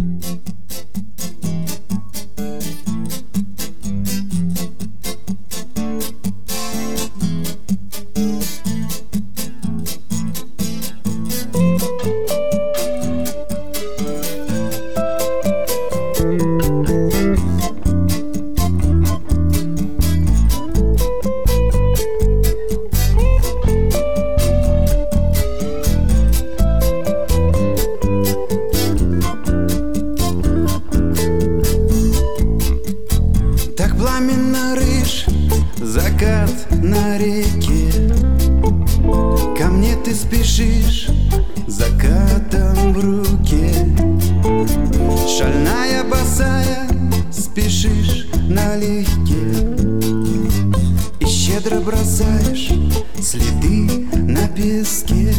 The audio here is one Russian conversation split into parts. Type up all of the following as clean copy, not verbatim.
Так пламенно рыж закат на реке. Ко мне ты спешишь закатом в руке. Шальная босая спешишь налегке и щедро бросаешь следы на песке.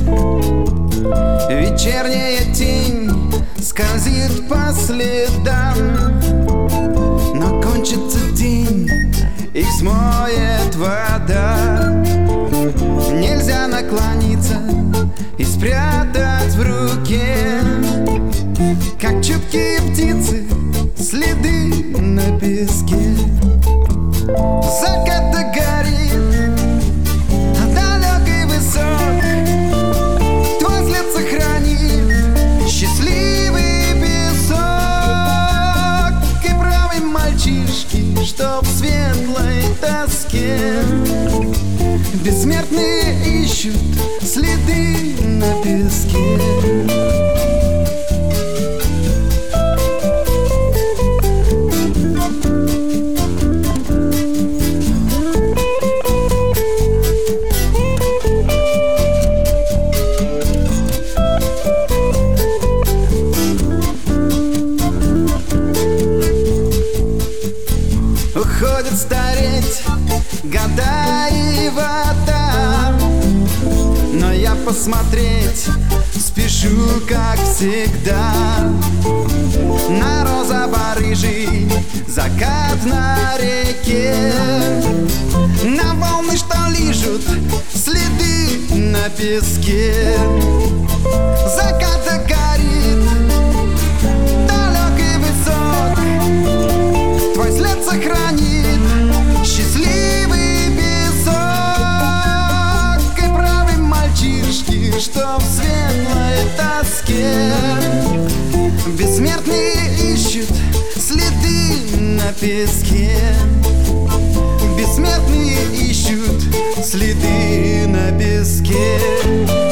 Вечерняя тень скользит по следам, но кончится день, их смоет вода. Нельзя наклониться и спрятать в руке, как чуткие птицы, следы на песке. Закат горит, а далекий высок, твой взгляд сохранит счастливый песок. И правый мальчишки, что в светлой тоске, бессмертные ищут следы на песке. Уходят стареть года и вода, но я посмотреть спешу, как всегда, на розово-рыжий закат на реке, на волны, что лижут следы на песке. Закат горит, далек и высок, твой след сохранит счастливый песок. И правый мальчишки, что в светлой тоске, бессмертные ищут следы на песке. Бессмертные ищут следы на песке.